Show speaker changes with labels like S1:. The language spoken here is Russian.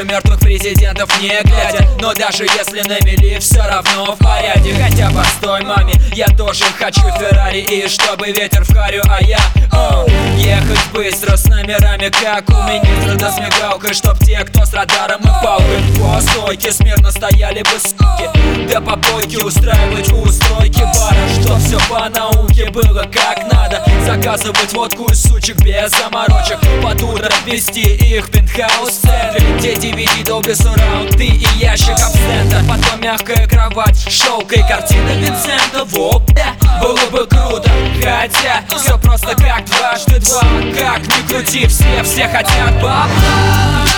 S1: Куча мертвых президентов не глядя, но даже если на мели, все равно в порядке. Хотя постой, маме, я тоже хочу Феррари, и чтобы ветер в харю, а я ехать быстро с номерами, как у министра, да с мигалкой, чтоб те, кто с радаром и палкой по стойке смирно стояли бы, суки. Да попойки устраивать у стойки бара, чтоб все по науке было как надо. Заказывать водку из сучек без заморочек, под утро вести их в пентхаус в центре, где DVD Dolby Surround, ты и ящик абсента. Потом мягкая кровать, шелка и картина Винсента. Воп, да, было бы круто, хотя все просто как дважды два. Как ни крути, все хотят бабла.